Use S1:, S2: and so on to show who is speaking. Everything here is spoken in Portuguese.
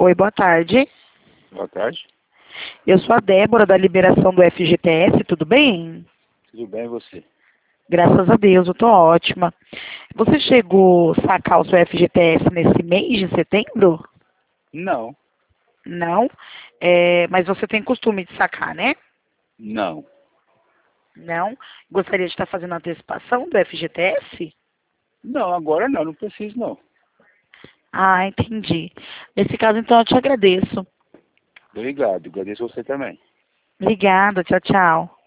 S1: Oi, boa tarde.
S2: Boa tarde.
S1: Eu sou a Débora da liberação do FGTS, tudo bem?
S2: Tudo bem, e você?
S1: Graças a Deus, eu tô ótima. Você chegou a sacar o seu FGTS nesse mês de setembro?
S2: Não,
S1: Não? Mas você tem costume de sacar, né?
S2: não.
S1: Não? Gostaria de estar fazendo a antecipação do FGTS?
S2: Não, agora não, não preciso não.
S1: Ah, entendi. Nesse caso, então, eu te agradeço.
S2: Obrigado, agradeço você também.
S1: Obrigada, tchau, tchau.